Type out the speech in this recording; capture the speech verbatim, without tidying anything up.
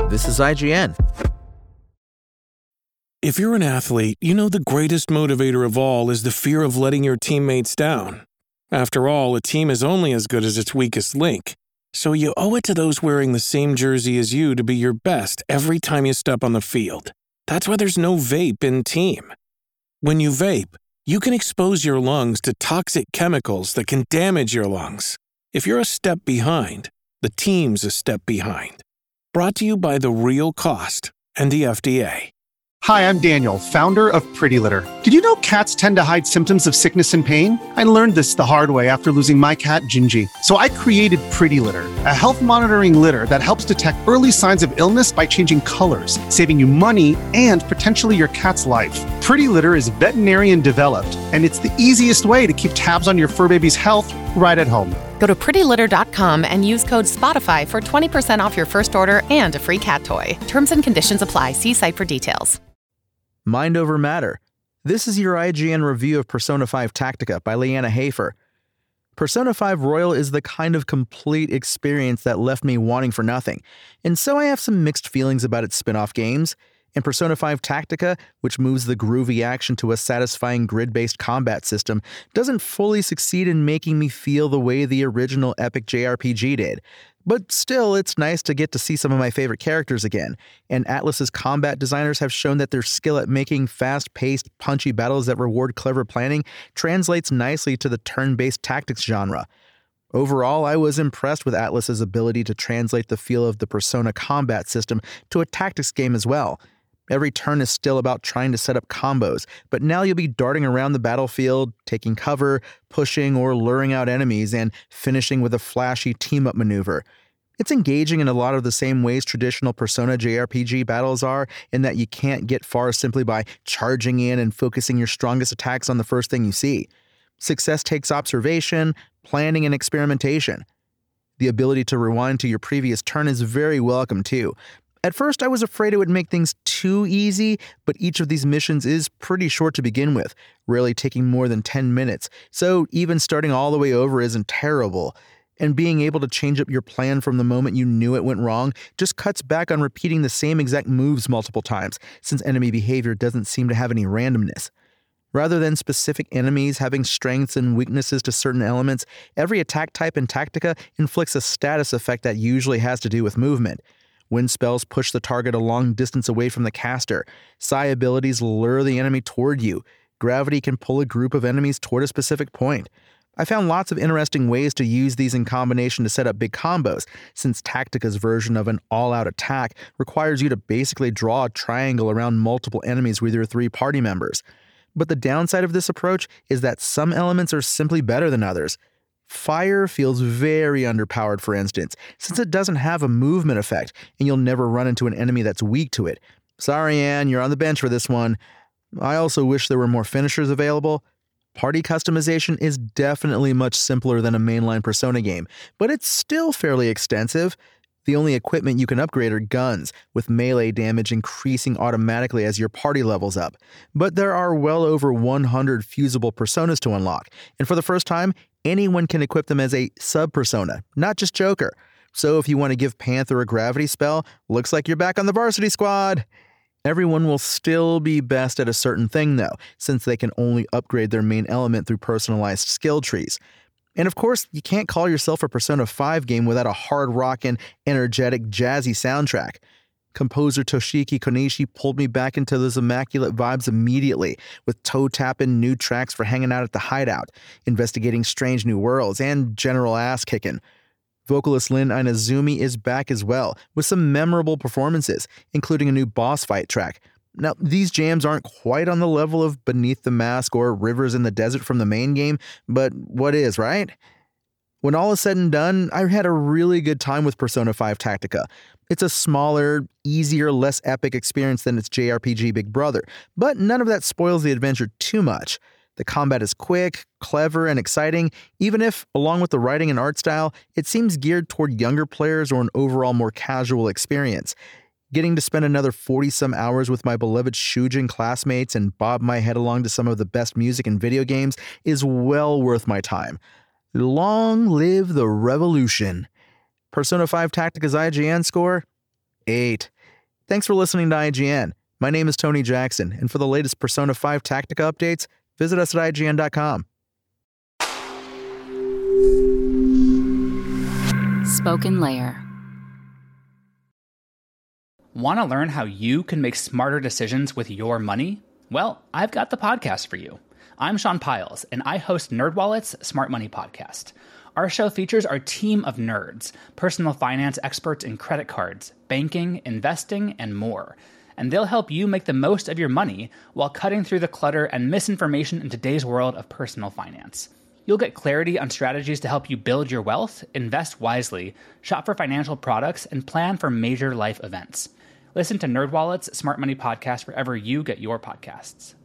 This is I G N. If you're an athlete, you know the greatest motivator of all is the fear of letting your teammates down. After all, a team is only as good as its weakest link. So you owe it to those wearing the same jersey as you to be your best every time you step on the field. That's why there's no vape in team. When you vape, you can expose your lungs to toxic chemicals that can damage your lungs. If you're a step behind, the team's a step behind. Brought to you by The Real Cost and the F D A. Hi, I'm Daniel, founder of Pretty Litter. Did you know cats tend to hide symptoms of sickness and pain? I learned this the hard way after losing my cat, Gingy. So I created Pretty Litter, a health monitoring litter that helps detect early signs of illness by changing colors, saving you money and potentially your cat's life. Pretty Litter is veterinarian developed, and it's the easiest way to keep tabs on your fur baby's health right at home. Go to pretty litter dot com and use code SPOTIFY for twenty percent off your first order and a free cat toy. Terms and conditions apply. See site for details. Mind over matter. This is your I G N review of Persona five Tactica by Liana Hafer. Persona five Royal is the kind of complete experience that left me wanting for nothing, and so I have some mixed feelings about its spin-off games. And Persona five Tactica, which moves the groovy action to a satisfying grid-based combat system, doesn't fully succeed in making me feel the way the original epic J R P G did. But still, it's nice to get to see some of my favorite characters again, and Atlus's combat designers have shown that their skill at making fast-paced, punchy battles that reward clever planning translates nicely to the turn-based tactics genre. Overall, I was impressed with Atlus's ability to translate the feel of the Persona combat system to a tactics game as well. Every turn is still about trying to set up combos, but now you'll be darting around the battlefield, taking cover, pushing or luring out enemies, and finishing with a flashy team-up maneuver. It's engaging in a lot of the same ways traditional Persona J R P G battles are, in that you can't get far simply by charging in and focusing your strongest attacks on the first thing you see. Success takes observation, planning, and experimentation. The ability to rewind to your previous turn is very welcome too. At first, I was afraid it would make things too easy, but each of these missions is pretty short to begin with, rarely taking more than ten minutes, so even starting all the way over isn't terrible. And being able to change up your plan from the moment you knew it went wrong just cuts back on repeating the same exact moves multiple times, since enemy behavior doesn't seem to have any randomness. Rather than specific enemies having strengths and weaknesses to certain elements, every attack type in Tactica inflicts a status effect that usually has to do with movement. Wind spells push the target a long distance away from the caster. Psi abilities lure the enemy toward you. Gravity can pull a group of enemies toward a specific point. I found lots of interesting ways to use these in combination to set up big combos, since Tactica's version of an all-out attack requires you to basically draw a triangle around multiple enemies with your three party members. But the downside of this approach is that some elements are simply better than others. Fire feels very underpowered, for instance, since it doesn't have a movement effect, and you'll never run into an enemy that's weak to it. Sorry, Anne, you're on the bench for this one. I also wish there were more finishers available. Party customization is definitely much simpler than a mainline Persona game, but it's still fairly extensive. The only equipment you can upgrade are guns, with melee damage increasing automatically as your party levels up. But there are well over one hundred fusible personas to unlock, and for the first time, anyone can equip them as a sub-persona, not just Joker. So if you want to give Panther a gravity spell, looks like you're back on the varsity squad. Everyone will still be best at a certain thing though, since they can only upgrade their main element through personalized skill trees. And of course, you can't call yourself a Persona five game without a hard-rockin', energetic, jazzy soundtrack. Composer Toshiki Konishi pulled me back into those immaculate vibes immediately, with toe-tapping new tracks for hanging out at the hideout, investigating strange new worlds, and general ass-kicking. Vocalist Lin Inazumi is back as well, with some memorable performances, including a new boss fight track. Now, these jams aren't quite on the level of Beneath the Mask or Rivers in the Desert from the main game, but what is, right? When all is said and done, I had a really good time with Persona five Tactica. It's a smaller, easier, less epic experience than its J R P G big brother, but none of that spoils the adventure too much. The combat is quick, clever, and exciting, even if, along with the writing and art style, it seems geared toward younger players or an overall more casual experience. Getting to spend another forty-some hours with my beloved Shujin classmates and bob my head along to some of the best music in video games is well worth my time. Long live the revolution. Persona five Tactica's I G N score? eight. Thanks for listening to I G N. My name is Tony Jackson, and for the latest Persona five Tactica updates, visit us at I G N dot com. Spoken Layer. Want to learn how you can make smarter decisions with your money? Well, I've got the podcast for you. I'm Sean Piles, and I host NerdWallet's Smart Money Podcast. Our show features our team of nerds, personal finance experts in credit cards, banking, investing, and more. And they'll help you make the most of your money while cutting through the clutter and misinformation in today's world of personal finance. You'll get clarity on strategies to help you build your wealth, invest wisely, shop for financial products, and plan for major life events. Listen to NerdWallet's Smart Money Podcast wherever you get your podcasts.